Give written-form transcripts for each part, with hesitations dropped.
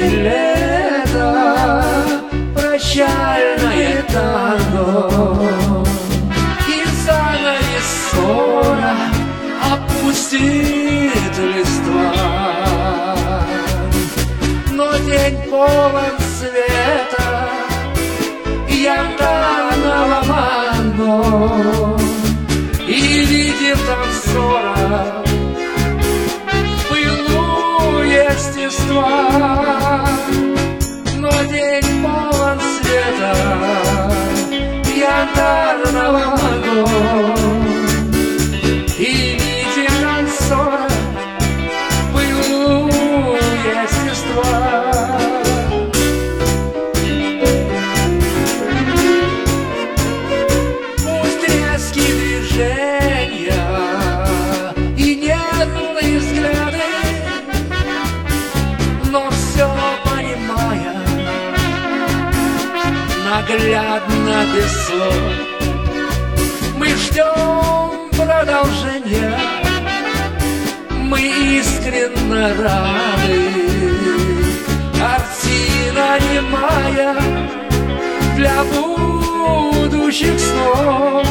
лето, прощальное танго, и занавес скоро опустит листва. Но день полон света, янтарного манго, и видим танцора в пылу естества. Но день полон света, янтарного манго, и видим танцора в пылу естества. И нервные взгляды, но все понимая, наглядно без слов, мы ждем продолжения, мы искренне рады. Картина немая для будущих снов.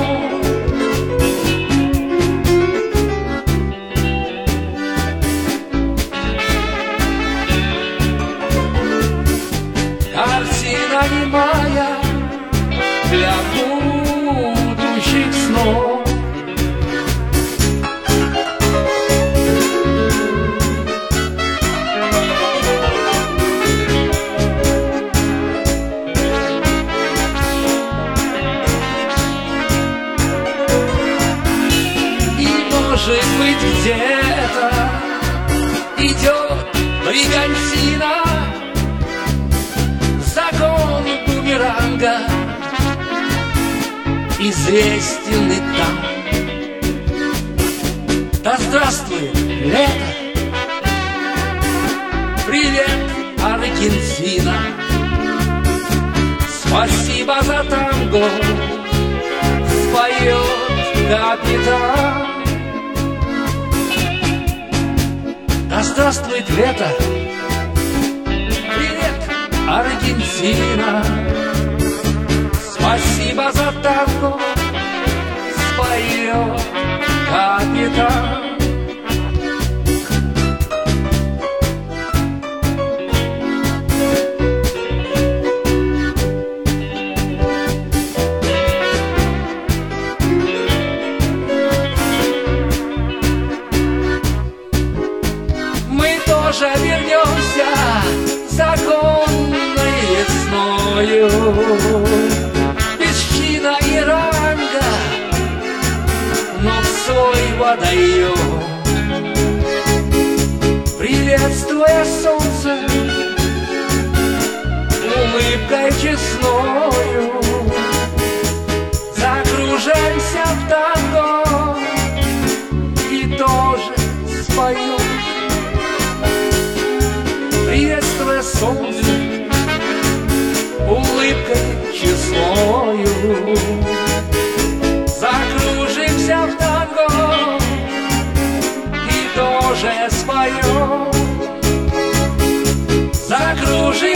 Картина немая для будущих снов. И может быть где-то идет бригантина, закон бумеранга известен и там. Да здравствует лето, привет, Аргентина, спасибо за танго, споет капитан. Да здравствует лето, Аргентина, спасибо за танго, споет капитан. Мы тоже вернемся законной весною, без чина и ранга, но в свой водоем, приветствуя солнце улыбкой честною, закружаемся в танго и тоже споем. Приветствуя солнце улыбкой честною, закружимся в танго и тоже споем. Закружимся